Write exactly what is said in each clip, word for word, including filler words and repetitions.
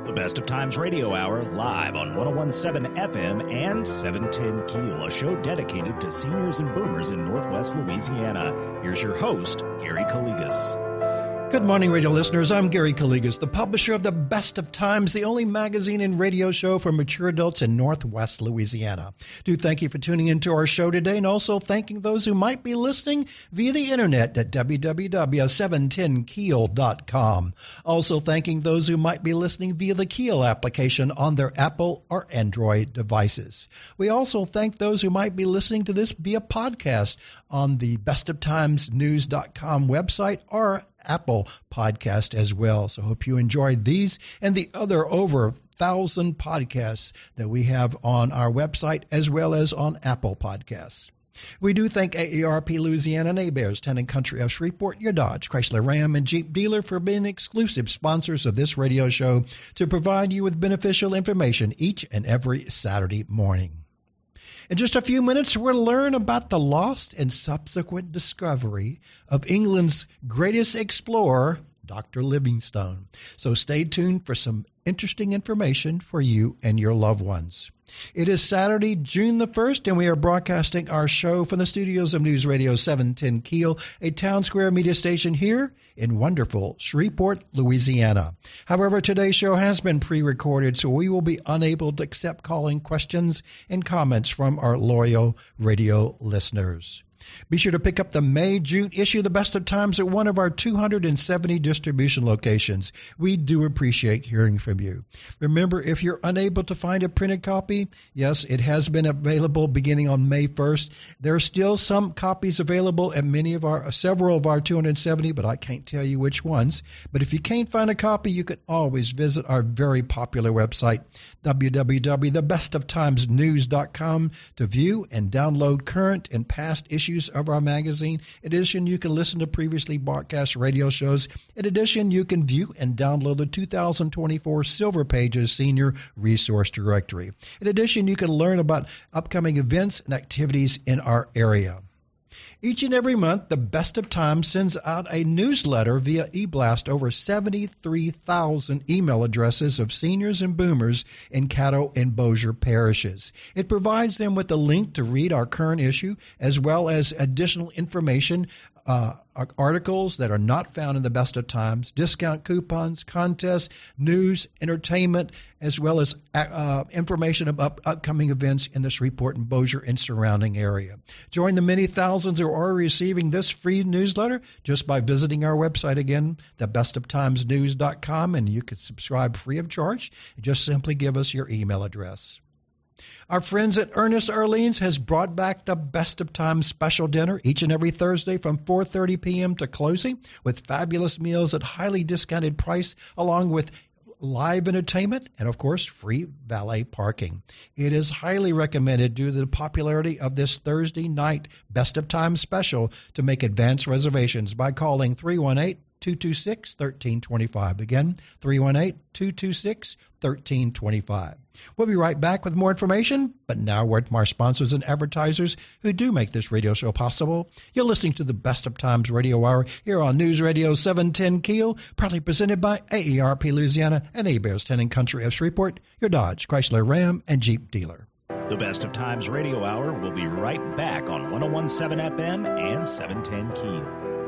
The Best of Times Radio Hour, live on one oh one point seven F M and seven ten Keel, a show dedicated to seniors and boomers in Northwest Louisiana. Here's your host, Gary Calligas. Good morning, radio listeners. I'm Gary Calligas, the publisher of The Best of Times, the only magazine and radio show for mature adults in Northwest Louisiana. Do thank you for tuning into our show today, and also thanking those who might be listening via the internet at w w w dot seven ten keel dot com. Also thanking those who might be listening via the Keel application on their Apple or Android devices. We also thank those who might be listening to this via podcast on the best of times news dot com website or Apple podcast as well. So hope you enjoyed these and the other over a thousand podcasts that we have on our website as well as on Apple Podcasts. We do thank A A R P Louisiana and Heberts, Town and Country of Shreveport, your Dodge, Chrysler, Ram, and Jeep dealer for being the exclusive sponsors of this radio show to provide you with beneficial information each and every Saturday morning. In just a few minutes, we'll learn about the lost and subsequent discovery of England's greatest explorer, Doctor Livingstone. So stay tuned for some interesting information for you and your loved ones. It is Saturday, June the first, and we are broadcasting our show from the studios of News Radio seven ten Keel, a town square media station here in wonderful Shreveport, Louisiana. However, today's show has been pre-recorded, so we will be unable to accept calling questions and comments from our loyal radio listeners. Be sure to pick up the May-June issue of The Best of Times at one of our two hundred seventy distribution locations. We do appreciate hearing from you. Remember, if you're unable to find a printed copy, yes, it has been available beginning on May first. There are still some copies available at many of our, several of our two hundred seventy, but I can't tell you which ones. But if you can't find a copy, you can always visit our very popular website, w w w dot the best of times news dot com, to view and download current and past issues of our magazine. In addition, you can listen to previously broadcast radio shows. In addition, you can view and download the two thousand twenty-four Silver Pages Senior Resource Directory. In addition, you can learn about upcoming events and activities in our area. Each and every month, the Best of Times sends out a newsletter via e-blast over seventy-three thousand email addresses of seniors and boomers in Caddo and Bossier parishes. It provides them with a link to read our current issue, as well as additional information, uh, articles that are not found in the Best of Times, discount coupons, contests, news, entertainment, as well as uh, information about upcoming events in the Shreveport and Bossier and surrounding area. Join the many thousands who are receiving this free newsletter just by visiting our website again, the best of times news dot com, and you can subscribe free of charge. Just simply give us your email address. Our friends at Ernest Erling's has brought back the Best of Times special dinner each and every Thursday from four thirty p.m. to closing, with fabulous meals at highly discounted price, along with live entertainment and, of course, free valet parking. It is highly recommended due to the popularity of this Thursday night Best of Times special to make advance reservations by calling three one eight, two two six, one three two five. Again, three one eight, two two six, one three two five. We'll be right back with more information, but now a word from our sponsors and advertisers who do make this radio show possible. You're listening to the Best of Times Radio Hour here on News Radio seven ten Keel, proudly presented by A A R P Louisiana and Heberts, Town and Country of Shreveport, your Dodge, Chrysler, Ram, and Jeep dealer. The Best of Times Radio Hour will be right back on one oh one point seven F M and seven ten Keel.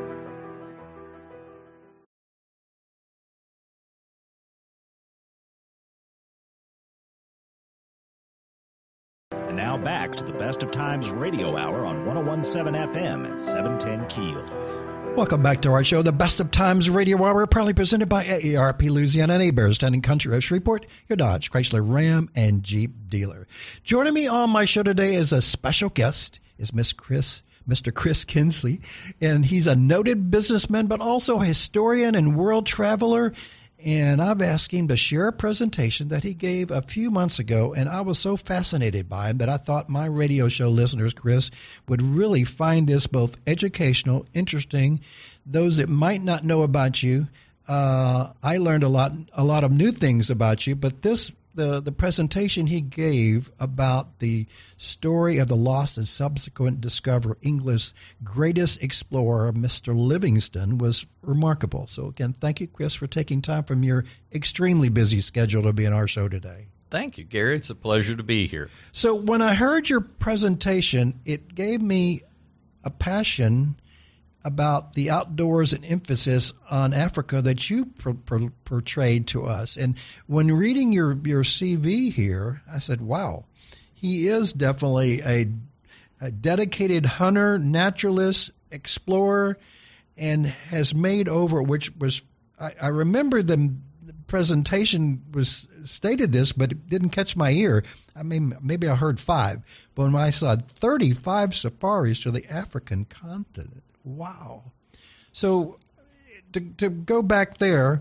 Now back to the Best of Times Radio Hour on one oh one point seven F M and seven ten Keel. Welcome back to our show, the Best of Times Radio Hour, proudly presented by A A R P Louisiana and Heberts, Town and Country of Shreveport, your Dodge, Chrysler, Ram, and Jeep dealer. Joining me on my show today as a special guest is Miss Chris, Mister Chris Kinsley, and he's a noted businessman, but also a historian and world traveler. And I've asked him to share a presentation that he gave a few months ago, and I was so fascinated by him that I thought my radio show listeners, Chris, would really find this both educational, interesting. Those that might not know about you, uh, I learned a lot, a lot of new things about you, but this the, the presentation he gave about the story of the lost and subsequent discovery of England's greatest explorer, Mister Livingstone, was remarkable. So again, thank you, Chris, for taking time from your extremely busy schedule to be in our show today. Thank you, Gary. It's a pleasure to be here. So when I heard your presentation, it gave me a passion about the outdoors and emphasis on Africa that you per- per- portrayed to us. And when reading your, your C V here, I said, wow, he is definitely a, a dedicated hunter, naturalist, explorer, and has made over, which was, I, I remember the presentation was stated this, but it didn't catch my ear. I mean, maybe I heard five, but when I saw thirty-five safaris to the African continent, wow. So to, to go back there,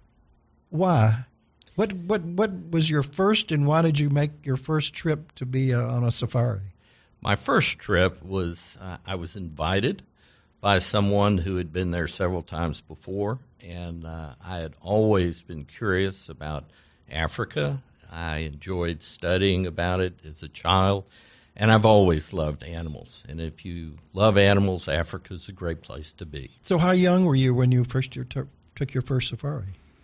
why? What what what was your first, and why did you make your first trip to be uh, on a safari? My first trip was uh, I was invited by someone who had been there several times before, and uh, I had always been curious about Africa. I enjoyed studying about it as a child. And I've always loved animals. And if you love animals, Africa's a great place to be. So how young were you when you first your t- took your first safari?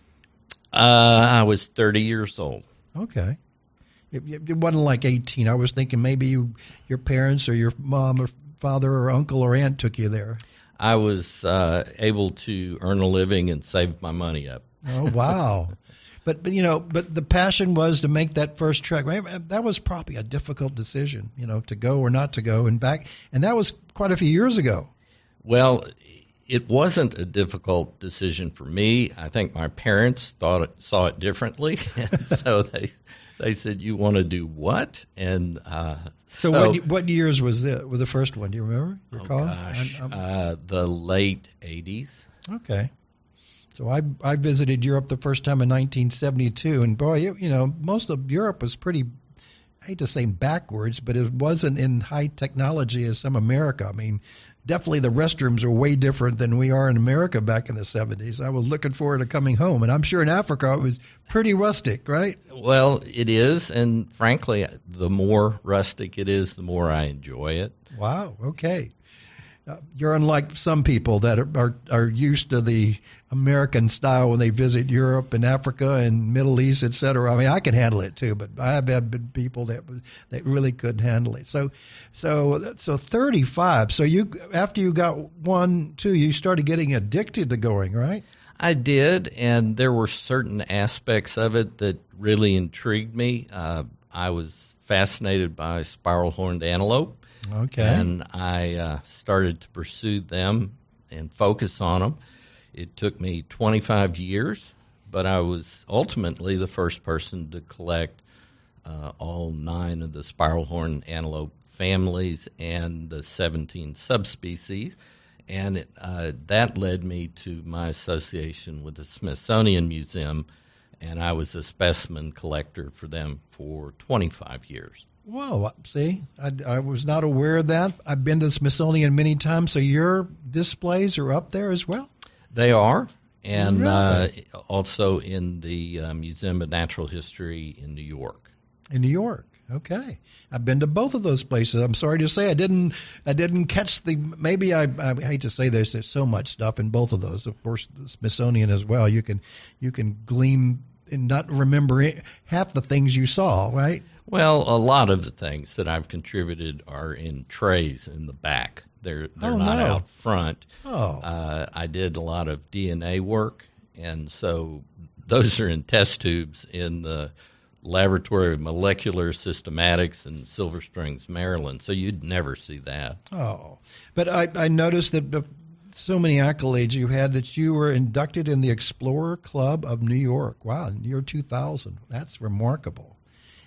Uh, I was thirty years old. Okay. It, it wasn't like eighteen. I was thinking maybe you, your parents or your mom or father or uncle or aunt took you there. I was uh, able to earn a living and save my money up. Oh, wow. But, but you know, but the passion was to make that first trek. That was probably a difficult decision, you know, to go or not to go and back. And that was quite a few years ago. Well, it wasn't a difficult decision for me. I think my parents thought it, saw it differently, and so they they said, "You want to do what?" And uh, so, so what what years was it? Was the first one? Do you remember? Recall? Oh gosh, I'm, I'm, uh, the late eighties. Okay. So I I visited Europe the first time in nineteen seventy-two, and boy, you, you know, most of Europe was pretty, I hate to say backwards, but it wasn't in high technology as some America. I mean, definitely the restrooms are way different than we are in America back in the seventies. I was looking forward to coming home, and I'm sure in Africa it was pretty rustic, right? Well, it is, and frankly, the more rustic it is, the more I enjoy it. Wow, okay. Uh, you're unlike some people that are, are are used to the American style when they visit Europe and Africa and Middle East, et cetera. I mean, I can handle it too, but I have had people that that really couldn't handle it. So, so so thirty-five. So you after you got one, two, you started getting addicted to going, right? I did, and there were certain aspects of it that really intrigued me. Uh, I was fascinated by spiral-horned antelope. Okay. And I uh, started to pursue them and focus on them. It took me twenty-five years, but I was ultimately the first person to collect uh, all nine of the spiral-horned antelope families and the seventeen subspecies. And it, uh, that led me to my association with the Smithsonian Museum, and I was a specimen collector for them for twenty-five years. Whoa, see, I, I was not aware of that. I've been to the Smithsonian many times, so your displays are up there as well? They are, and really? uh, also in the uh, Museum of Natural History in New York. In New York, okay. I've been to both of those places. I'm sorry to say I didn't I didn't catch the, maybe I, I hate to say there's, there's so much stuff in both of those. Of course, the Smithsonian as well. You can you can glean and not remember it, half the things you saw, right? Well, a lot of the things that I've contributed are in trays in the back. They're they're oh, not no. out front. Oh. Uh, I did a lot of D N A work, and so those are in test tubes in the Laboratory of Molecular Systematics in Silver Springs, Maryland. So you'd never see that. Oh, but I, I noticed that the, so many accolades you had that you were inducted in the Explorer Club of New York. Wow, in the year two thousand. That's remarkable.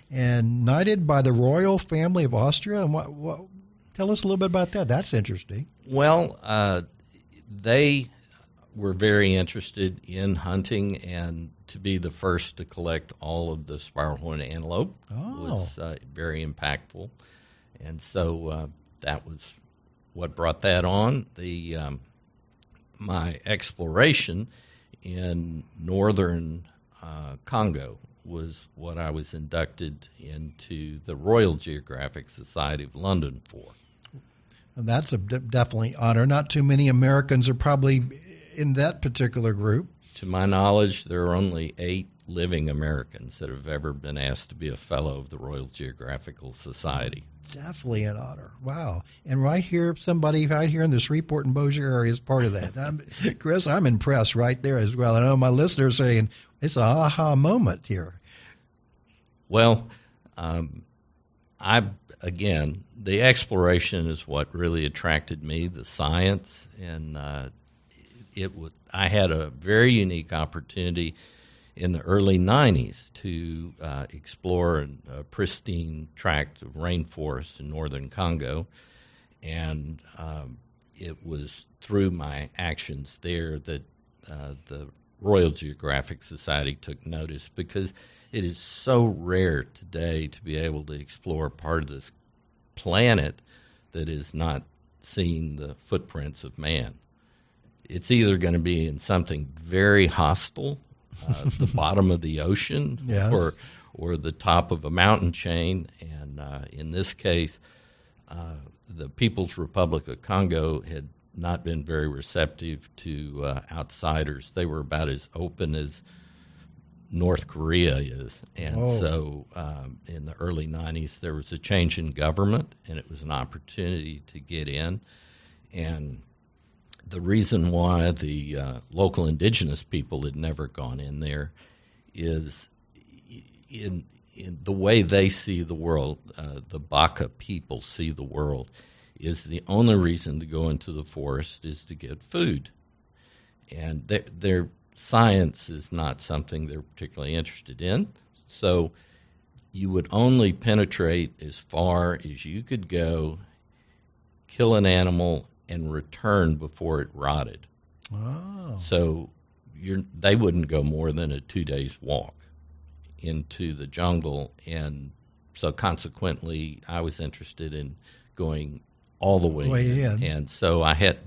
And knighted by the royal family of Austria. And what, what, tell us a little bit about that. That's interesting. Well, uh, they were very interested in hunting, and to be the first to collect all of the spiral-horned antelope oh. was uh, very impactful. And so uh, that was what brought that on. The um, my exploration in northern uh, Congo, was what I was inducted into the Royal Geographic Society of London for. And that's a de- definitely honor. Not too many Americans are probably in that particular group. To my knowledge, there are only eight living Americans that have ever been asked to be a fellow of the Royal Geographical Society. Definitely an honor. Wow. And right here, somebody right here in the Shreveport and Bossier area is part of that. I'm, Chris, I'm impressed right there as well. I know my listeners are saying it's an aha moment here. Well, um, I, again, the exploration is what really attracted me, the science, and uh, it was, I had a very unique opportunity in the early nineties to uh, explore a pristine tract of rainforest in northern Congo, and um, it was through my actions there that uh, the Royal Geographic Society took notice, because it is so rare today to be able to explore part of this planet that is not seeing the footprints of man. It's either going to be in something very hostile, uh, the bottom of the ocean, yes. or or the top of a mountain chain. And uh, in this case, uh, the People's Republic of Congo had not been very receptive to uh, outsiders. They were about as open as North Korea is. And Whoa. so um, in the early nineties, there was a change in government, and it was an opportunity to get in. And the reason why the uh, local indigenous people had never gone in there is in in the way they see the world, uh, the Baka people see the world, is the only reason to go into the forest is to get food. And their, their science is not something they're particularly interested in. So you would only penetrate as far as you could go, kill an animal, and return before it rotted. Oh. So you're, they wouldn't go more than a two days walk into the jungle, and so consequently I was interested in going all the way, way in. in. And so I had,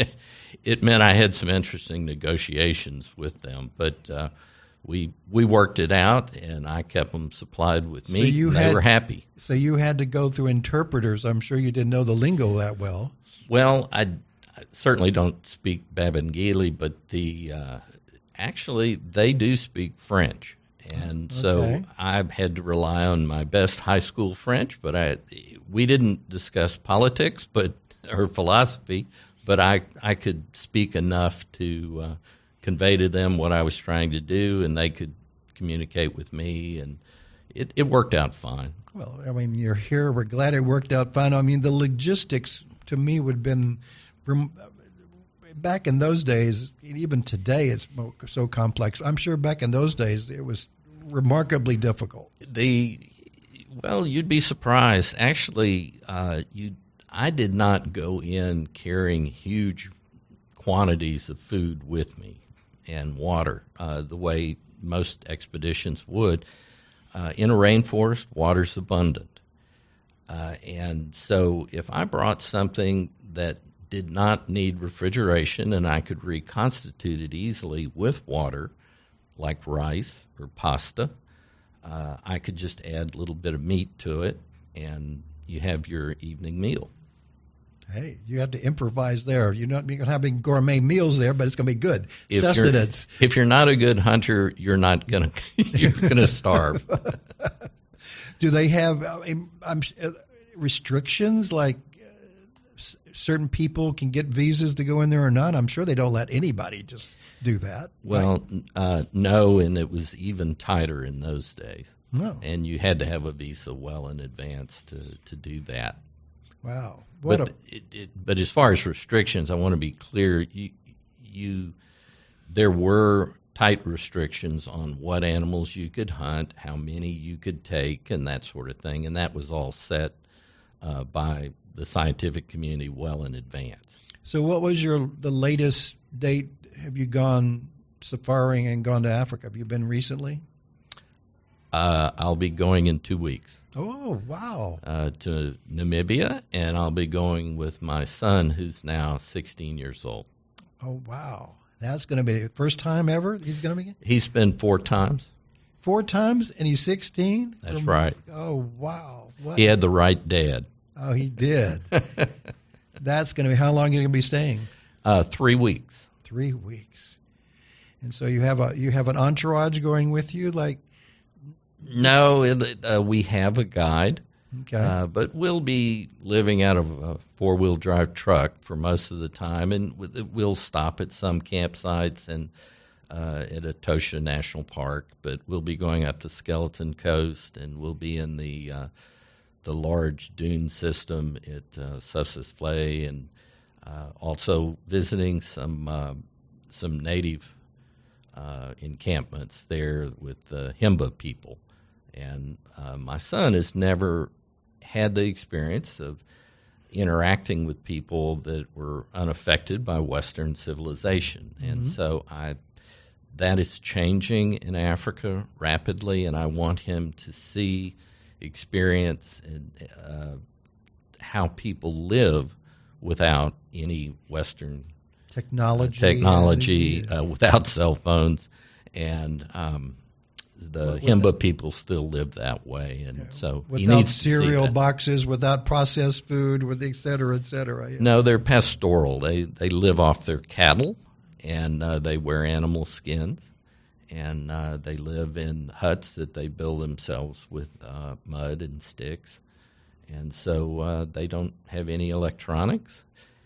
it meant I had some interesting negotiations with them, but uh, we we worked it out, and I kept them supplied with meat, so you and had, they were happy. So you had to go through interpreters. I'm sure you didn't know the lingo that well. Well, I, I certainly don't speak Babangili, but the uh, actually they do speak French, and okay. so I had to rely on my best high school French. But I we didn't discuss politics, but or philosophy, but I I could speak enough to uh, convey to them what I was trying to do, and they could communicate with me, and it, it worked out fine. Well, I mean, you're here. We're glad it worked out fine. I mean, the logistics to me would have been, back in those days, even today it's so complex. I'm sure back in those days it was remarkably difficult. The well, you'd be surprised. Actually, uh, you I did not go in carrying huge quantities of food with me and water uh, the way most expeditions would. Uh, in a rainforest, water's abundant. Uh, and so if I brought something that did not need refrigeration and I could reconstitute it easily with water, like rice or pasta, uh, I could just add a little bit of meat to it, and you have your evening meal. Hey, you have to improvise there. You're not going to have big gourmet meals there, but it's going to be good. If Sustenance. You're, if you're not a good hunter, you're not going to you're going to starve. Do they have I'm, I'm, uh, restrictions like uh, certain people can get visas to go in there or not? I'm sure they don't let anybody just do that. Well, right? uh, no, and it was even tighter in those days. No. And you had to have a visa well in advance to, to do that. Wow. What but, a, it, it, but as far as restrictions, I want to be clear. You, you, there were tight restrictions on what animals you could hunt, how many you could take, and that sort of thing. And that was all set uh, by the scientific community well in advance. So what was your the latest date? Have you gone safaring and gone to Africa? Have you been recently? Uh, I'll be going in two weeks. Oh, wow. Uh, to Namibia, and I'll be going with my son, who's now sixteen years old. Oh, wow. That's going to be the first time ever he's going to be? He's been four times. four times, and he's sixteen? That's right. Oh, wow. What? He had the right dad. Oh, he did. That's going to be, how long are you going to be staying? Uh, three weeks. Three weeks. And so you have a you have an entourage going with you, like? No, it, uh, we have a guide. Okay. Uh, but we'll be living out of a four-wheel drive truck for most of the time, and we'll stop at some campsites and uh, at Etosha National Park. But we'll be going up the Skeleton Coast, and we'll be in the uh, the large dune system at uh, Sussex Flay, and uh, also visiting some uh, some native uh, encampments there with the Himba people. And uh, my son has never had the experience of interacting with people that were unaffected by Western civilization. Mm-hmm. And so I, that is changing in Africa rapidly, and I want him to see, experience, and, uh, how people live without any Western technology, uh, technology yeah. uh, without cell phones, and um, the with Himba that, people still live that way, and yeah, so without he needs cereal to see boxes, without processed food, with et cetera, et cetera. Yeah. No, they're pastoral. They they live off their cattle, and uh, they wear animal skins, and uh, they live in huts that they build themselves with uh, mud and sticks, and so uh, they don't have any electronics.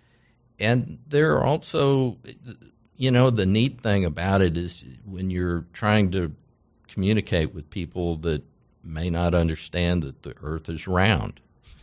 And there are also, you know, the neat thing about it is when you're trying to communicate with people that may not understand that the earth is round.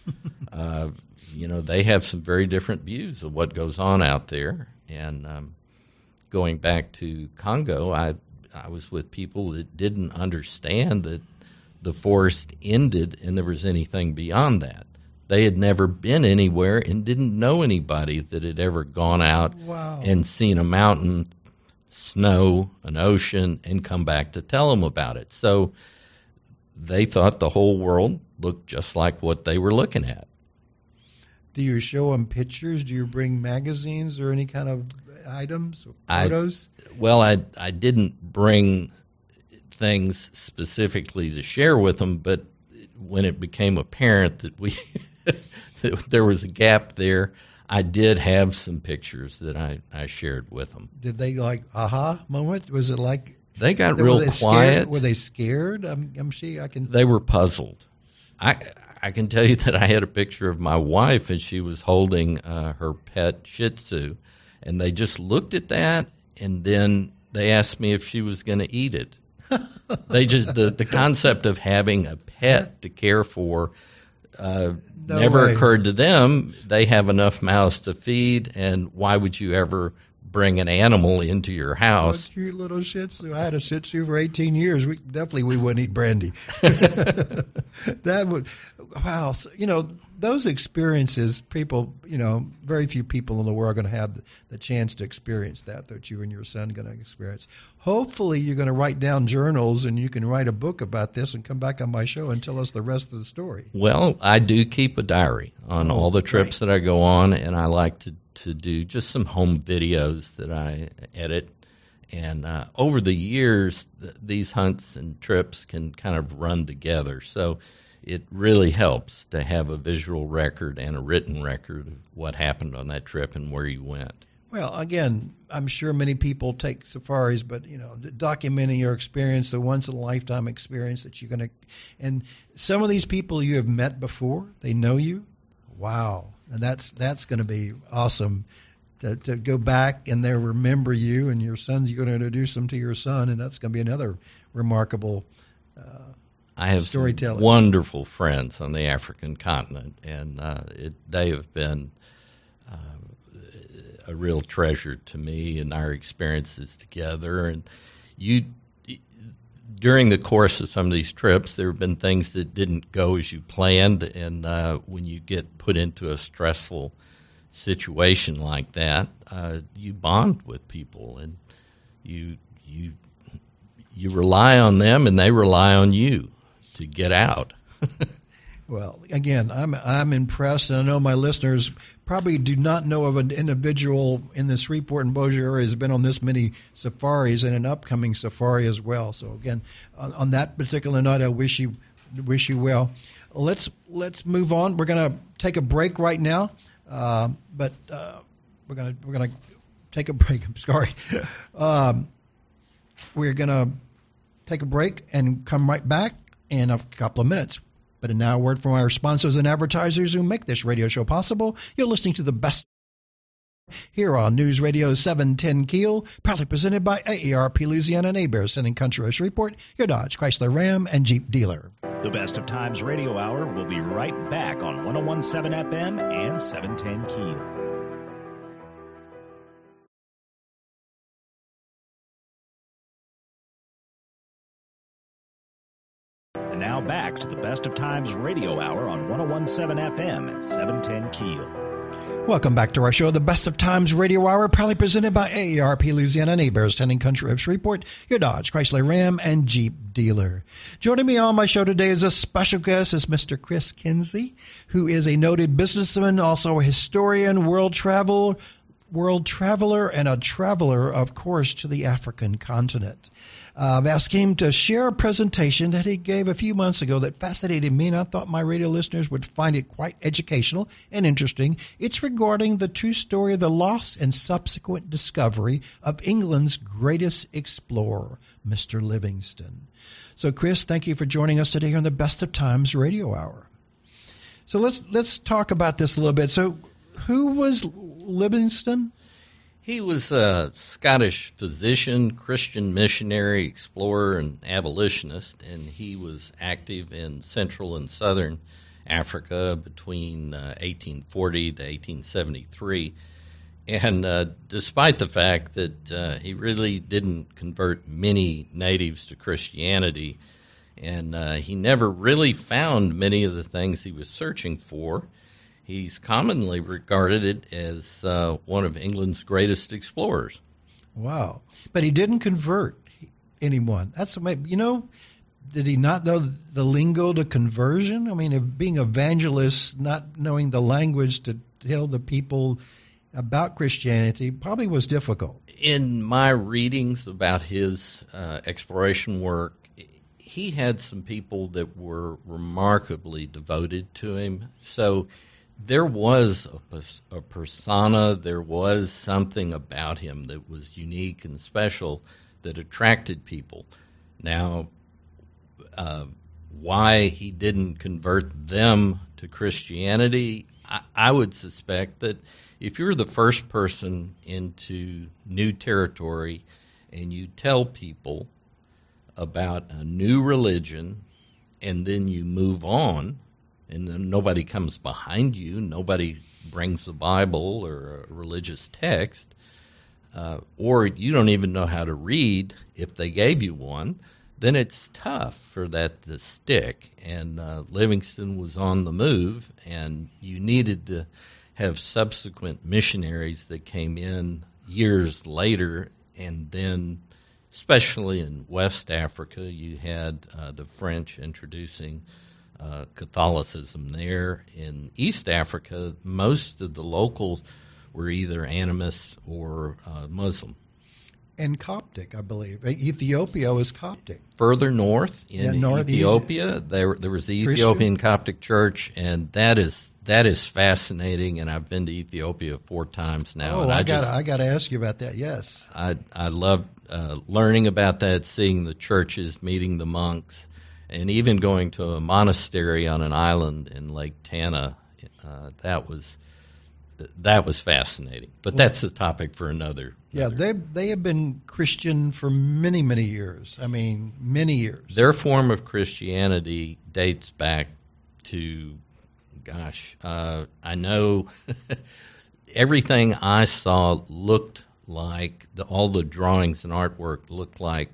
uh, you know, they have some very different views of what goes on out there. And um, going back to Congo, I I was with people that didn't understand that the forest ended and there was anything beyond that. They had never been anywhere and didn't know anybody that had ever gone out wow. and seen a mountain, snow, an ocean, and come back to tell them about it. So they thought the whole world looked just like what they were looking at. Do you show them pictures? Do you bring magazines or any kind of items, or photos? I, well, I I didn't bring things specifically to share with them, but when it became apparent that we that there was a gap there, I did have some pictures that I, I shared with them. Did they like aha moment? Was it like they got real were they quiet? Scared? Were they scared? I'm, I'm sure I can. They were puzzled. I I can tell you that I had a picture of my wife and she was holding uh, her pet Shih Tzu, and they just looked at that, and then they asked me if she was going to eat it. They just the the concept of having a pet to care for. Uh, no never way. occurred to them. They have enough mouths to feed, and why would you ever bring an animal into your house? Oh, cute little Shih Tzu. I had a Shih Tzu for eighteen years. We definitely we wouldn't eat brandy. That would, wow. So, you know, those experiences, people, you know, very few people in the world are going to have the, the chance to experience that, that you and your son are going to experience. Hopefully you're going to write down journals and you can write a book about this and come back on my show and tell us the rest of the story. Well, I do keep a diary on oh, all the trips great. that I go on, and I like to, to do just some home videos that I edit. And uh, over the years, th- these hunts and trips can kind of run together. So it really helps to have a visual record and a written record of what happened on that trip and where you went. Well, again, I'm sure many people take safaris, but, you know, documenting your experience, the once-in-a-lifetime experience that you're going to – and some of these people you have met before, they know you. Wow. And that's that's going to be awesome to, to go back and they remember you, and your son's you're going to introduce them to your son, and that's going to be another remarkable uh, I have storytelling. Some wonderful friends on the African continent, and uh, it, they have been uh, a real treasure to me and our experiences together. And you, during the course of some of these trips, there have been things that didn't go as you planned, and uh, when you get put into a stressful situation like that, uh, you bond with people, and you you you rely on them, and they rely on you to get out. Well, again, I'm I'm impressed, and I know my listeners probably do not know of an individual in the Shreveport and Bossier area who's been on this many safaris and an upcoming safari as well. So again, on, on that particular note, I wish you wish you well. Let's let's move on. We're going to take a break right now, uh, but uh, we're going to we're going to take a break. I'm sorry. Um, we're going to take a break and come right back in a couple of minutes. But now a word from our sponsors and advertisers who make this radio show possible. You're listening to the best here on News Radio seven ten Keel, proudly presented by A A R P Louisiana and Bearston and Country of Shreveport, your Dodge, Chrysler, Ram, and Jeep dealer. The Best of Times Radio Hour will be right back on one oh one point seven F M and seven ten Keel. Now back to the Best of Times Radio Hour on one oh one point seven F M and seven ten Keel. Welcome back to our show, the Best of Times Radio Hour, proudly presented by A A R P Louisiana and Bearston and Country of Shreveport, your Dodge, Chrysler, Ram, and Jeep dealer. Joining me on my show today as a special guest is Mister Chris Kinsey, who is a noted businessman, also a historian, world travel, world traveler, and a traveler, of course, to the African continent. Uh, I've asked him to share a presentation that he gave a few months ago that fascinated me, and I thought my radio listeners would find it quite educational and interesting. It's regarding the true story of the loss and subsequent discovery of England's greatest explorer, Mister Livingstone. So, Chris, thank you for joining us today on the Best of Times Radio Hour. So let's let's talk about this a little bit. So, who was Livingstone? He was a Scottish physician, Christian missionary, explorer, and abolitionist, and he was active in Central and Southern Africa between uh, eighteen forty to eighteen seventy-three. And uh, despite the fact that uh, he really didn't convert many natives to Christianity, and uh, he never really found many of the things he was searching for, he's commonly regarded as uh, one of England's greatest explorers. Wow. But he didn't convert anyone. That's amazing. You know, did he not know the lingo to conversion? I mean, if being evangelist, not knowing the language to tell the people about Christianity probably was difficult. In my readings about his uh, exploration work, he had some people that were remarkably devoted to him. So there was a, a persona, there was something about him that was unique and special that attracted people. Now, uh, why he didn't convert them to Christianity, I, I would suspect that if you're the first person into new territory and you tell people about a new religion and then you move on, and then nobody comes behind you, nobody brings the Bible or a religious text, uh, or you don't even know how to read if they gave you one, then it's tough for that to stick. And uh, Livingstone was on the move, and you needed to have subsequent missionaries that came in years later, and then especially in West Africa, you had uh, the French introducing Uh, Catholicism there. In East Africa, most of the locals were either animist or uh, Muslim. And Coptic, I believe. Ethiopia was Coptic. Further north in yeah, north Ethiopia, there there was the Christian. Ethiopian Coptic Church, and that is that is fascinating. And I've been to Ethiopia four times now. Oh, and I, I got just, I got to ask you about that. Yes, I I love uh, learning about that, seeing the churches, meeting the monks, and even going to a monastery on an island in Lake Tana. Uh, that was that was fascinating. But well, that's the topic for another. Yeah, another. they they have been Christian for many, many years. I mean, many years. Their form of Christianity dates back to, gosh, uh, I know everything I saw looked like, the, all the drawings and artwork looked like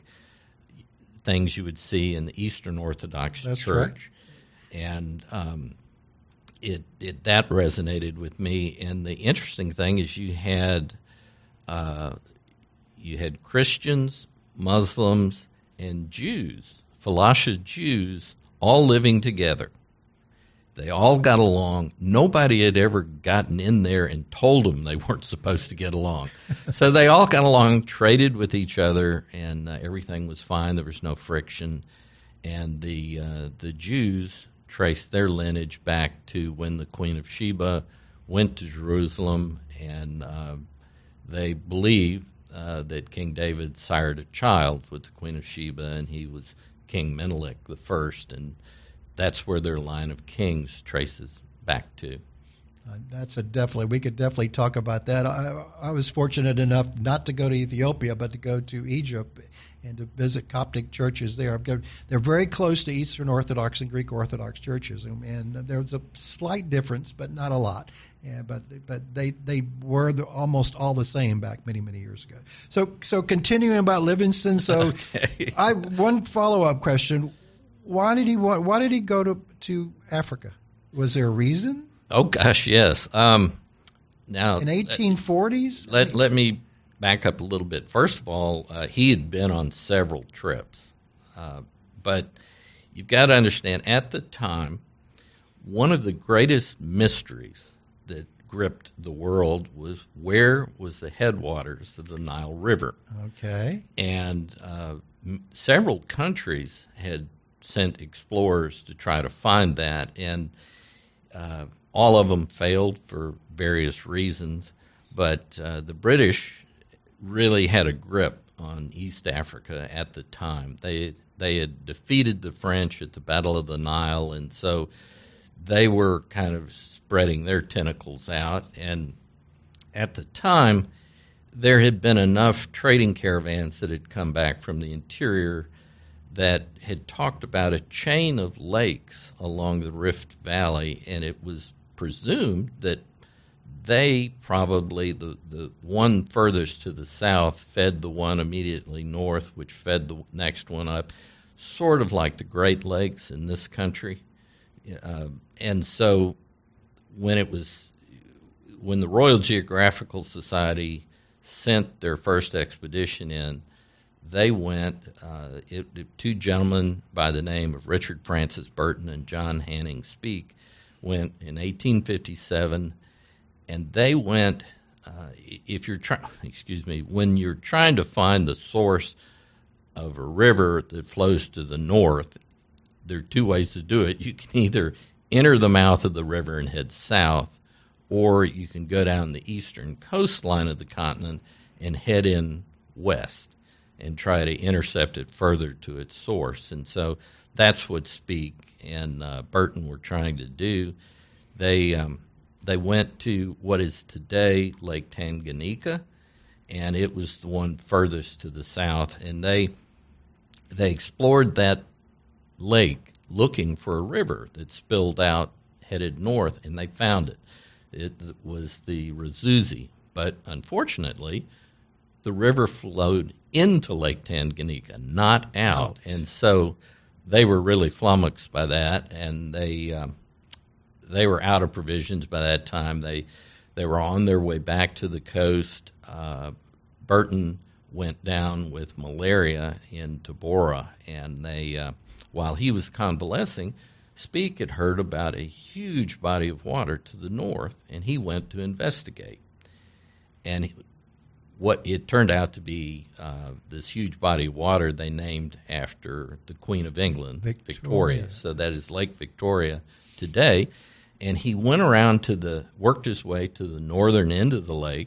things you would see in the Eastern Orthodox That's Church. Right. And um, it, it that resonated with me. And the interesting thing is you had uh, you had Christians, Muslims, and Jews, Falasha Jews, all living together. They all got along. Nobody had ever gotten in there and told them they weren't supposed to get along. So they all got along, traded with each other, and uh, everything was fine. There was no friction. And the uh, the Jews traced their lineage back to when the Queen of Sheba went to Jerusalem, and uh, they believe uh, that King David sired a child with the Queen of Sheba, and he was King Menelik the first, and that's where their line of kings traces back to. Uh, that's a definitely, we could definitely talk about that. I, I was fortunate enough not to go to Ethiopia, but to go to Egypt and to visit Coptic churches there. I've got, they're very close to Eastern Orthodox and Greek Orthodox churches, and, and there's a slight difference, but not a lot. Yeah, but but they they were the, almost all the same back many many years ago. So so continuing about Livingston. So Okay. I one follow up question: Why did he want? Why did he go to to Africa? Was there a reason? Oh gosh, yes. Um, now In eighteen forties? Let let me back up a little bit. First of all, uh, he had been on several trips, uh, but you've got to understand, at the time, one of the greatest mysteries that gripped the world was where was the headwaters of the Nile River. Okay. And uh, m- several countries had sent explorers to try to find that, and uh, all of them failed for various reasons. But uh, the British really had a grip on East Africa at the time. They they had defeated the French at the Battle of the Nile, and so they were kind of spreading their tentacles out. And at the time, there had been enough trading caravans that had come back from the interior that had talked about a chain of lakes along the Rift Valley, and it was presumed that they probably, the, the one furthest to the south, fed the one immediately north, which fed the next one up, sort of like the Great Lakes in this country. Uh, and so when it was, when the Royal Geographical Society sent their first expedition in, they went, uh, it, it, two gentlemen by the name of Richard Francis Burton and John Hanning Speke went in eighteen fifty-seven, and they went, uh, if you're trying, excuse me, when you're trying to find the source of a river that flows to the north, there are two ways to do it. You can either enter the mouth of the river and head south, or you can go down the eastern coastline of the continent and head in west and try to intercept it further to its source. And so that's what Speke and uh, Burton were trying to do. They um, they went to what is today Lake Tanganyika, and it was the one furthest to the south. And they they explored that lake looking for a river that spilled out, headed north, and they found it. It was the Ruzizi, but unfortunately, the river flowed into Lake Tanganyika, not out. Ouch. And so they were really flummoxed by that, and they um, they were out of provisions by that time. They they were on their way back to the coast. Uh, Burton went down with malaria in Tabora, and they uh, while he was convalescing, Speke had heard about a huge body of water to the north, and he went to investigate. And he, what it turned out to be uh, this huge body of water they named after the Queen of England, Victoria. Victoria. So that is Lake Victoria today. And he went around to the, worked his way to the northern end of the lake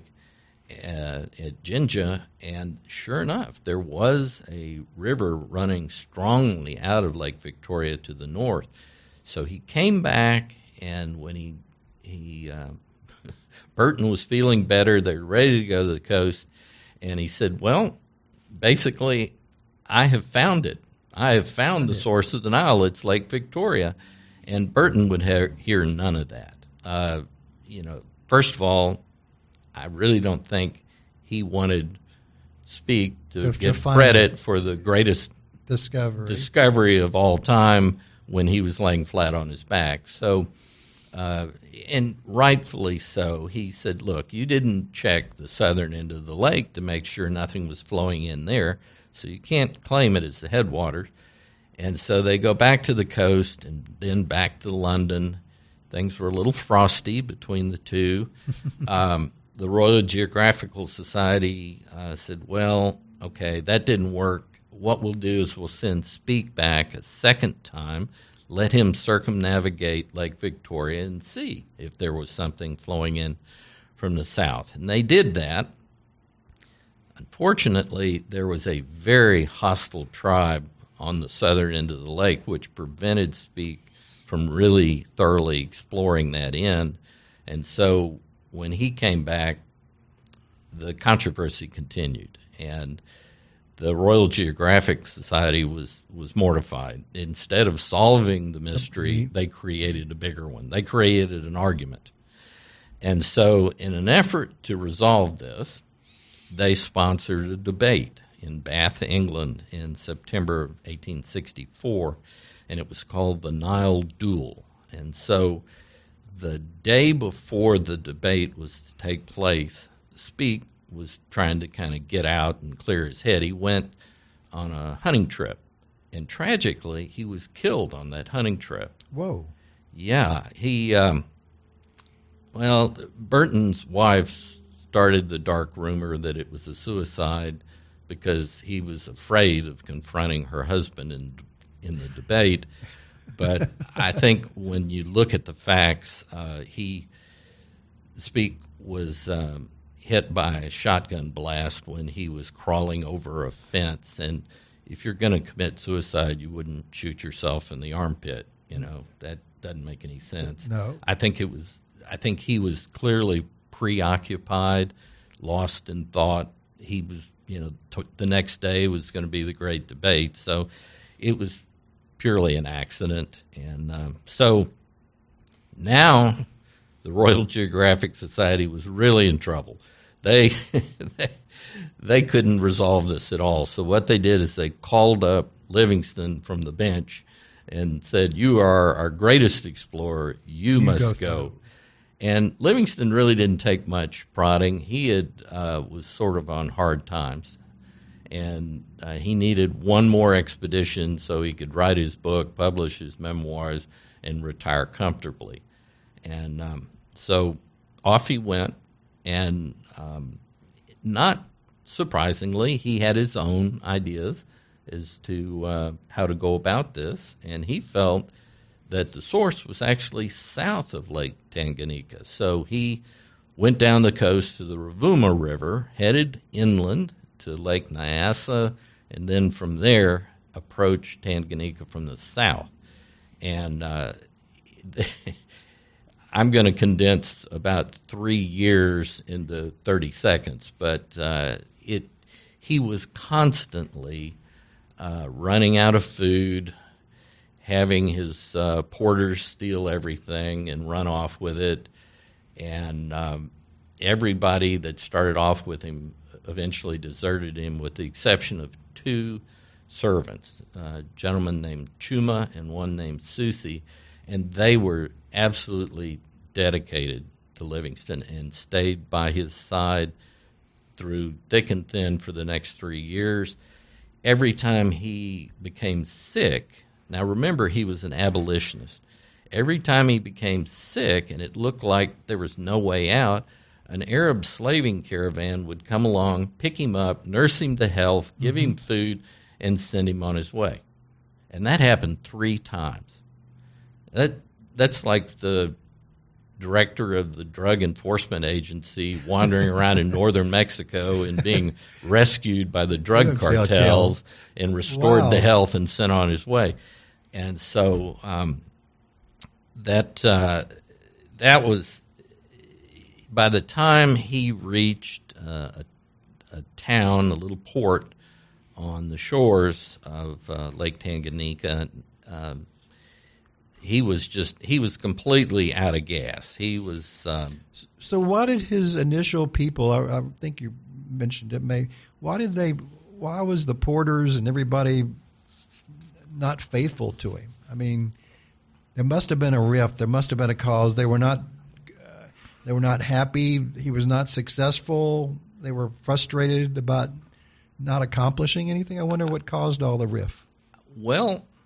uh, at Jinja, and sure enough, there was a river running strongly out of Lake Victoria to the north. So he came back, and when he he uh, Burton was feeling better, they were ready to go to the coast, and he said, "Well, basically, I have found it. I have found the source of the Nile. It's Lake Victoria." And Burton would ha- hear none of that. Uh, you know, first of all, I really don't think he wanted Speke to, To- to get find credit for the greatest Discovery. discovery of all time when he was laying flat on his back. So, uh, and rightfully so, he said, look, you didn't check the southern end of the lake to make sure nothing was flowing in there, so you can't claim it as the headwaters. And so they go back to the coast and then back to London. things were a little frosty between the two. um, the Royal Geographical Society uh, said, well, okay, that didn't work. What we'll do is we'll send Speke back a second time, let him circumnavigate Lake Victoria and see if there was something flowing in from the south. And they did that. Unfortunately, there was a very hostile tribe on the southern end of the lake, which prevented Speke from really thoroughly exploring that end. And so when he came back, the controversy continued. And the Royal Geographic Society was, was mortified. Instead of solving the mystery, they created a bigger one. They created an argument. And so in an effort to resolve this, they sponsored a debate in Bath, England in September eighteen sixty-four, and it was called the Nile Duel. And so the day before the debate was to take place, Speke was trying to kind of get out and clear his head. He went on a hunting trip, and tragically, he was killed on that hunting trip. Whoa. Yeah, he, um, well, Burton's wife started the dark rumor that it was a suicide because he was afraid of confronting her husband in in the debate. But I think when you look at the facts, uh, he, Speke was um, hit by a shotgun blast when he was crawling over a fence. And if you're going to commit suicide, you wouldn't shoot yourself in the armpit. You know, that doesn't make any sense. No. I think it was, I think he was clearly preoccupied, lost in thought. He was, you know, t- the next day was going to be the great debate. So it was purely an accident. And um, so now the Royal Geographic Society was really in trouble. They, they they couldn't resolve this at all. So what they did is they called up Livingstone from the bench and said, "You are our greatest explorer. You, you must go." go. And Livingstone really didn't take much prodding. He had uh, was sort of on hard times, and uh, he needed one more expedition so he could write his book, publish his memoirs, and retire comfortably. And um, so off he went, and um, not surprisingly, he had his own ideas as to uh, how to go about this, and he felt that the source was actually south of Lake Tanganyika. So he went down the coast to the Rovuma River, headed inland to Lake Nyasa, and then from there approached Tanganyika from the south. And uh, I'm going to condense about three years into thirty seconds, but uh, it he was constantly uh, running out of food, having his uh, porters steal everything and run off with it. And um, everybody that started off with him eventually deserted him, with the exception of two servants, a gentleman named Chuma and one named Susi. And they were absolutely dedicated to Livingstone and stayed by his side through thick and thin for the next three years. Every time he became sick, now remember, he was an abolitionist. Every time he became sick and it looked like there was no way out, an Arab slaving caravan would come along, pick him up, nurse him to health, give mm-hmm. him food, and send him on his way. And that happened three times. That That's like the director of the Drug Enforcement Agency wandering around in northern Mexico and being rescued by the drug cartels and restored wow. to health and sent on his way. And so um, that uh, that was, by the time he reached uh, a, a town, a little port on the shores of uh, Lake Tanganyika, um, he was just, he was completely out of gas. He was... Um, so why did his initial people, I, I think you mentioned it, May, why did they, why was the porters and everybody not faithful to him? I mean, there must have been a rift. There must have been a cause. They were not, uh, they were not happy. He was not successful. They were frustrated about not accomplishing anything. I wonder what caused all the rift. Well,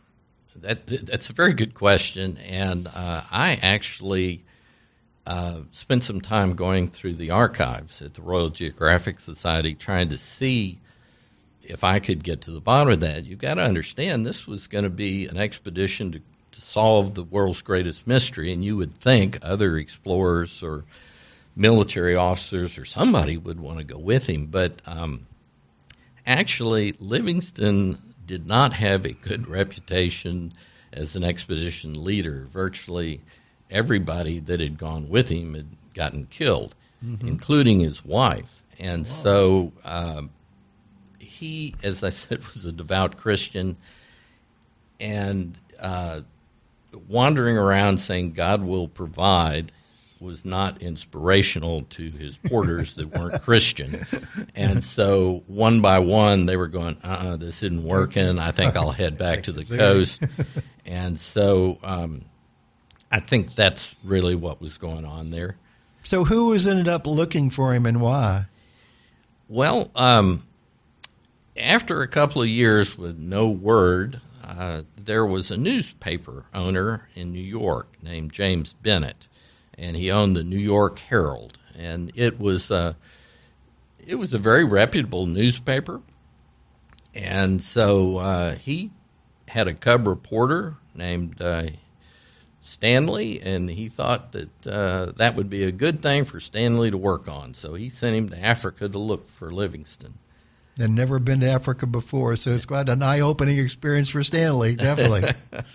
That that's a very good question, and uh, I actually uh, spent some time going through the archives at the Royal Geographic Society, trying to see if I could get to the bottom of that. You've got to understand this was going to be an expedition to, to solve the world's greatest mystery, and you would think other explorers or military officers or somebody would want to go with him, but um, actually Livingstone did not have a good reputation as an expedition leader. Virtually everybody that had gone with him had gotten killed, mm-hmm. including his wife. And Whoa. so um, he, as I said, was a devout Christian, and uh, wandering around saying God will provide was not inspirational to his porters that weren't Christian. And so one by one they were going, uh-uh, this isn't working. I think I'll head back to the coast. And so um, I think that's really what was going on there. So who was ended up looking for him and why? Well, um, after a couple of years with no word, uh, there was a newspaper owner in New York named James Bennett, and he owned the New York Herald, and it was uh, it was a very reputable newspaper. And so uh, he had a cub reporter named uh, Stanley, and he thought that uh, that would be a good thing for Stanley to work on. So he sent him to Africa to look for Livingstone. I'd never been to Africa before, so it's quite an eye-opening experience for Stanley, definitely.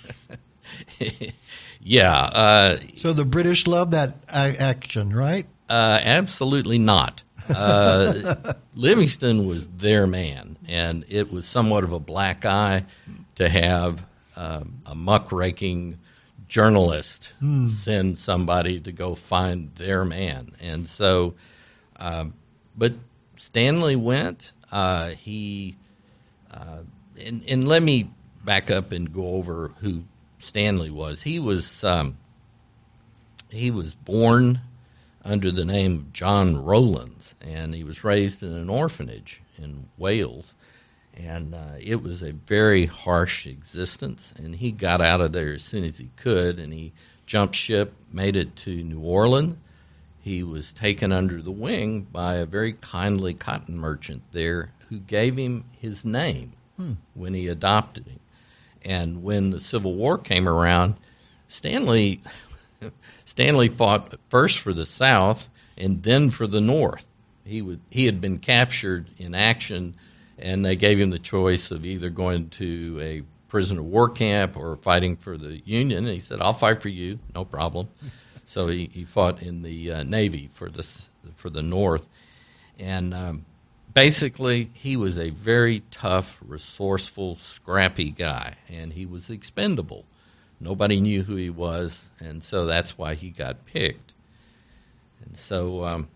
Yeah. Uh, so the British love that action, right? Uh, absolutely not. Uh, Livingstone was their man, and it was somewhat of a black eye to have um, a muckraking journalist hmm. send somebody to go find their man. And so, um, but Stanley went. Uh, he uh, and, and let me back up and go over who Stanley was. He was um, he was born under the name of John Rowlands, and he was raised in an orphanage in Wales, and uh, it was a very harsh existence, and he got out of there as soon as he could, and he jumped ship, made it to New Orleans. He was taken under the wing by a very kindly cotton merchant there who gave him his name hmm. when he adopted him. And when the Civil War came around, Stanley Stanley fought first for the South and then for the North. He would he had been captured in action, and they gave him the choice of either going to a prisoner of war camp or fighting for the Union. And he said, "I'll fight for you, no problem." So he, he fought in the uh, Navy for the for the North, and um, basically he was a very tough, resourceful, scrappy guy, and he was expendable. Nobody knew who he was, and so that's why he got picked. And so um,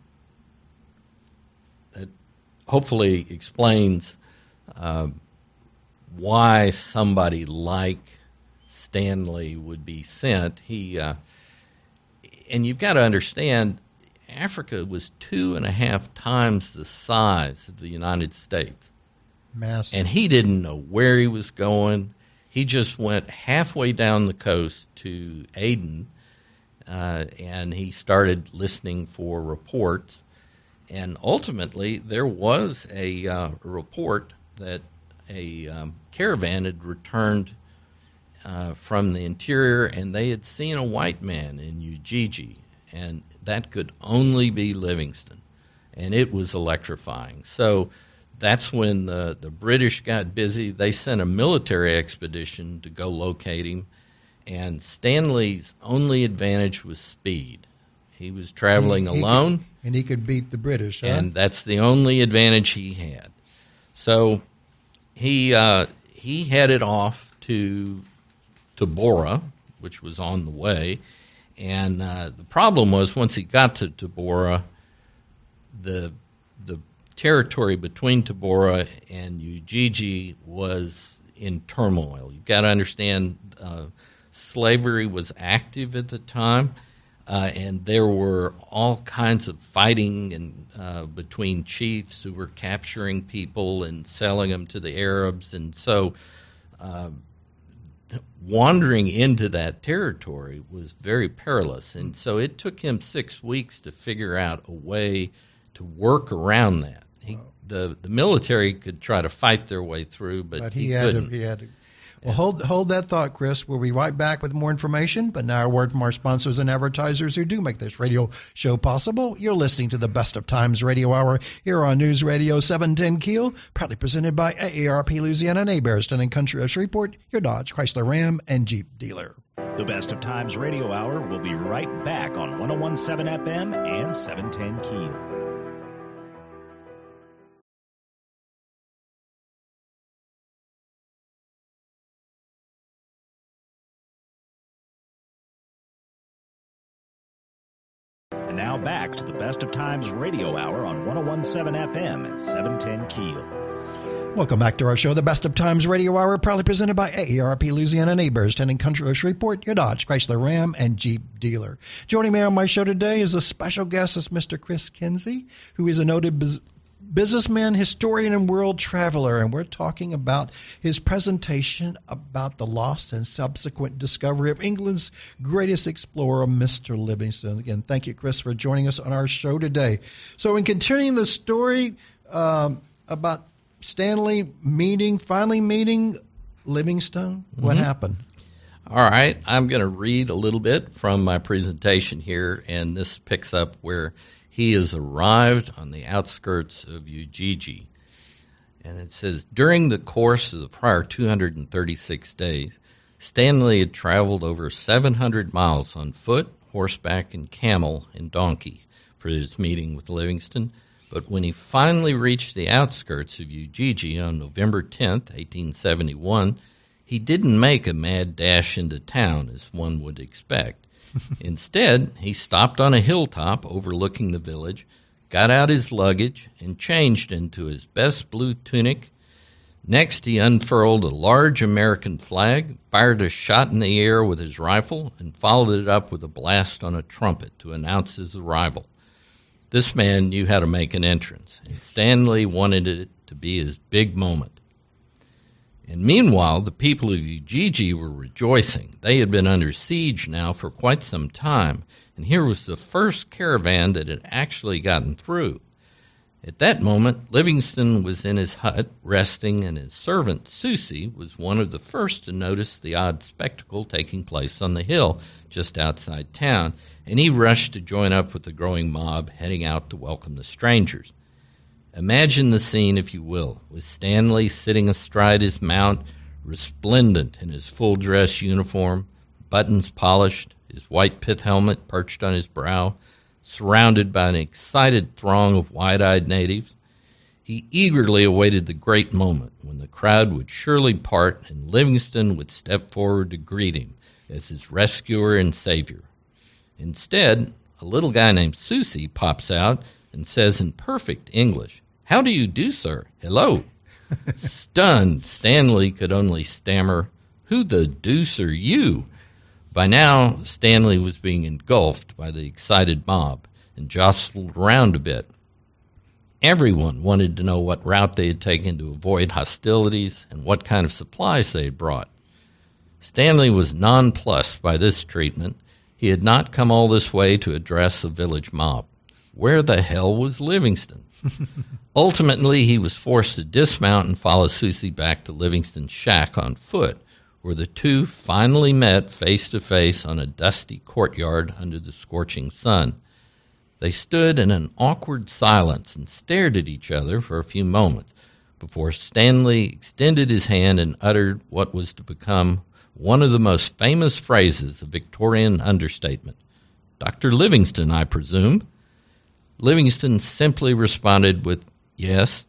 that hopefully explains uh, why somebody like Stanley would be sent. He uh, and you've got to understand, Africa was two and a half times the size of the United States. Massive. And he didn't know where he was going. He just went halfway down the coast to Aden, uh, and he started listening for reports. And ultimately, there was a uh, report that a um, caravan had returned uh, from the interior, and they had seen a white man in Ujiji, and that could only be Livingstone. And it was electrifying. So that's when the, the British got busy. They sent a military expedition to go locate him, and Stanley's only advantage was speed. He was traveling he, he alone. Could, and he could beat the British, huh? And that's the only advantage he had. So he uh, he headed off to Tabora, which was on the way, and uh, the problem was once he got to Tabora, the the territory between Tabora and Ujiji was in turmoil. You've got to understand, uh, slavery was active at the time, uh, and there were all kinds of fighting and uh, between chiefs who were capturing people and selling them to the Arabs, and so uh, wandering into that territory was very perilous. And so it took him six weeks to figure out a way to work around that. He, the, the military could try to fight their way through, but, but he, he had couldn't. To, he had to. Well, hold hold that thought, Chris. We'll be right back with more information. But now a word from our sponsors and advertisers who do make this radio show possible. You're listening to the Best of Times Radio Hour here on News Radio seven ten Keel, proudly presented by A A R P Louisiana and Bearston and Country of Shreveport, your Dodge, Chrysler, Ram, and Jeep dealer. The Best of Times Radio Hour will be right back on one oh one point seven F M and seven ten Keel. And now back to the Best of Times Radio Hour on one oh one point seven F M and seven ten Keel. Welcome back to our show, the Best of Times Radio Hour, proudly presented by A A R P Louisiana and Bearston and Country of Shreveport, your Dodge, Chrysler, Ram, and Jeep dealer. Joining me on my show today is a special guest, is Mister Chris Kinsey, who is a noted biz- businessman, historian, and world traveler, and we're talking about his presentation about the lost and subsequent discovery of England's greatest explorer, Mister Livingstone. Again, thank you, Chris, for joining us on our show today. So in continuing the story um, about Stanley meeting, finally meeting Livingstone, what mm-hmm. happened? All right, I'm going to read a little bit from my presentation here, and this picks up where he has arrived on the outskirts of Ujiji. And it says, during the course of the prior two hundred thirty-six days, Stanley had traveled over seven hundred miles on foot, horseback, and camel and donkey for his meeting with Livingstone. But when he finally reached the outskirts of Ujiji on November tenth, eighteen seventy-one, he didn't make a mad dash into town as one would expect. Instead, he stopped on a hilltop overlooking the village, got out his luggage, and changed into his best blue tunic. Next, he unfurled a large American flag, fired a shot in the air with his rifle, and followed it up with a blast on a trumpet to announce his arrival. This man knew how to make an entrance, and Stanley wanted it to be his big moment. And meanwhile, the people of Ujiji were rejoicing. They had been under siege now for quite some time, and here was the first caravan that had actually gotten through. At that moment, Livingstone was in his hut, resting, and his servant, Susie, was one of the first to notice the odd spectacle taking place on the hill just outside town, and he rushed to join up with the growing mob heading out to welcome the strangers. Imagine the scene, if you will, with Stanley sitting astride his mount, resplendent in his full-dress uniform, buttons polished, his white pith helmet perched on his brow, surrounded by an excited throng of wide-eyed natives. He eagerly awaited the great moment when the crowd would surely part and Livingstone would step forward to greet him as his rescuer and savior. Instead, a little guy named Susie pops out and says in perfect English, "How do you do, sir? Hello." Stunned, Stanley could only stammer, "Who the deuce are you?" By now, Stanley was being engulfed by the excited mob and jostled around a bit. Everyone wanted to know what route they had taken to avoid hostilities and what kind of supplies they had brought. Stanley was nonplussed by this treatment. He had not come all this way to address a village mob. Where the hell was Livingstone? Ultimately, he was forced to dismount and follow Susie back to Livingstone's shack on foot, where the two finally met face to face on a dusty courtyard under the scorching sun. They stood in an awkward silence and stared at each other for a few moments before Stanley extended his hand and uttered what was to become one of the most famous phrases of Victorian understatement. "Doctor Livingstone, I presume?" Livingstone simply responded with, "Yes."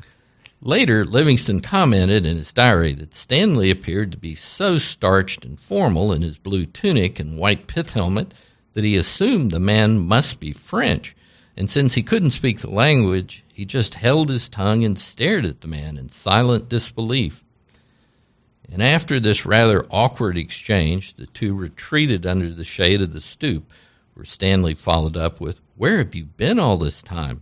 Later, Livingstone commented in his diary that Stanley appeared to be so starched and formal in his blue tunic and white pith helmet that he assumed the man must be French, and since he couldn't speak the language, he just held his tongue and stared at the man in silent disbelief. And after this rather awkward exchange, the two retreated under the shade of the stoop, where Stanley followed up with, "Where have you been all this time?"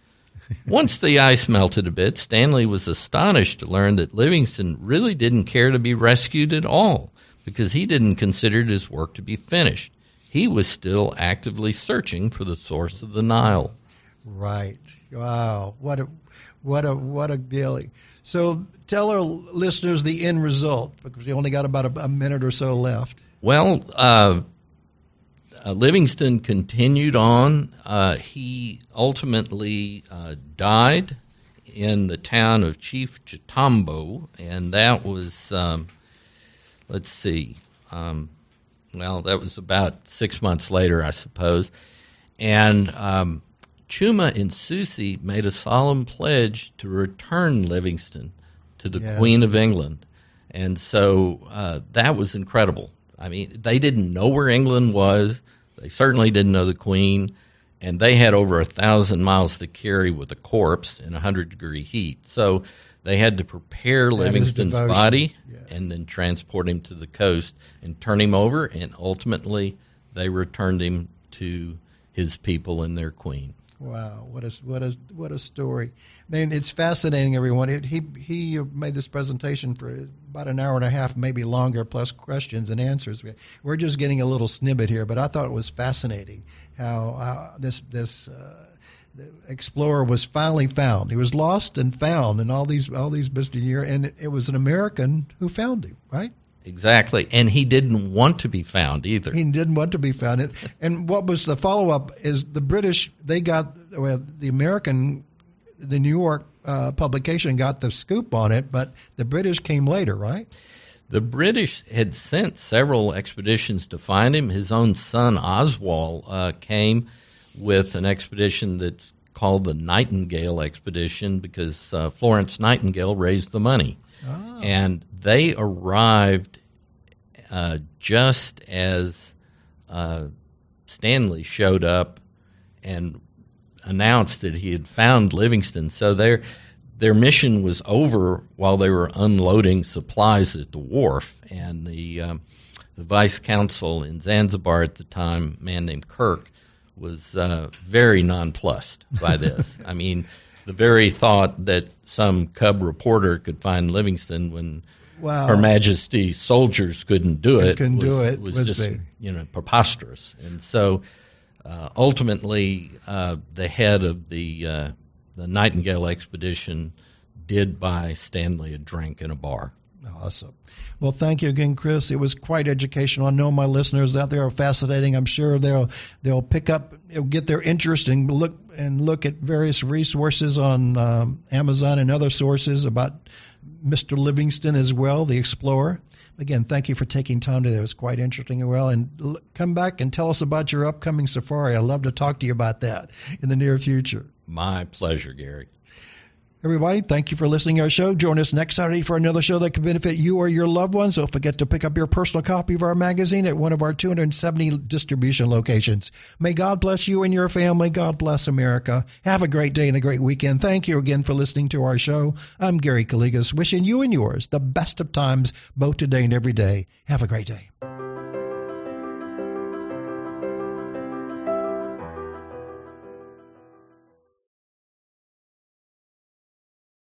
Once the ice melted a bit, Stanley was astonished to learn that Livingstone really didn't care to be rescued at all, because he didn't consider his work to be finished. He was still actively searching for the source of the Nile. Right. Wow. What a what a what a deal. So tell our listeners the end result, because we only got about a, a minute or so left. Well, uh, uh, Livingston continued on. Uh, he ultimately uh, died in the town of Chief Chitambo, and that was, um, let's see, um, well, that was about six months later, I suppose. And um, Chuma Nsusi made a solemn pledge to return Livingston to the Yes. Queen of England. And so uh, that was incredible. I mean, they didn't know where England was. They certainly didn't know the Queen. And they had over a thousand miles to carry with a corpse in one hundred degree heat. So they had to prepare That is Livingston's devotion. body Yes. and then transport him to the coast and turn him over. And ultimately, they returned him to his people and their queen. Wow, what a what a what a story! I mean, it's fascinating, everyone. It, he he made this presentation for about an hour and a half, maybe longer, plus questions and answers. We're just getting a little snippet here, but I thought it was fascinating how uh, this this uh, explorer was finally found. He was lost and found in all these all these Mister year, and it, it was an American who found him, right? Exactly, and he didn't want to be found either. He didn't want to be found. And what was the follow-up is the British, they got, well, the American, the New York uh, publication got the scoop on it, but the British came later, right? The British had sent several expeditions to find him. His own son, Oswald, uh, came with an expedition that's called the Nightingale Expedition because uh, Florence Nightingale raised the money. Oh. And they arrived uh, just as uh, Stanley showed up and announced that he had found Livingston. So their their mission was over while they were unloading supplies at the wharf. And the um, the vice consul in Zanzibar at the time, a man named Kirk, was uh, very nonplussed by this. I mean, the very thought that some cub reporter could find Livingston when Wow. Her Majesty's soldiers couldn't do it Couldn't was, do it, was, was just the- you know preposterous. And so uh, ultimately, uh, the head of the uh, the Nightingale expedition did buy Stanley a drink in a bar. Awesome. Well, thank you again, Chris. It was quite educational. I know my listeners out there are fascinating. I'm sure they'll they'll pick up, they'll get their interest and look and look at various resources on um, Amazon and other sources about Mister Livingston as well, the explorer. Again, thank you for taking time today. It was quite interesting as well. And l- come back and tell us about your upcoming safari. I'd love to talk to you about that in the near future. My pleasure, Gary. Everybody, thank you for listening to our show. Join us next Saturday for another show that can benefit you or your loved ones. Don't forget to pick up your personal copy of our magazine at one of our two hundred seventy distribution locations. May God bless you and your family. God bless America. Have a great day and a great weekend. Thank you again for listening to our show. I'm Gary Calligas, wishing you and yours the best of times, both today and every day. Have a great day.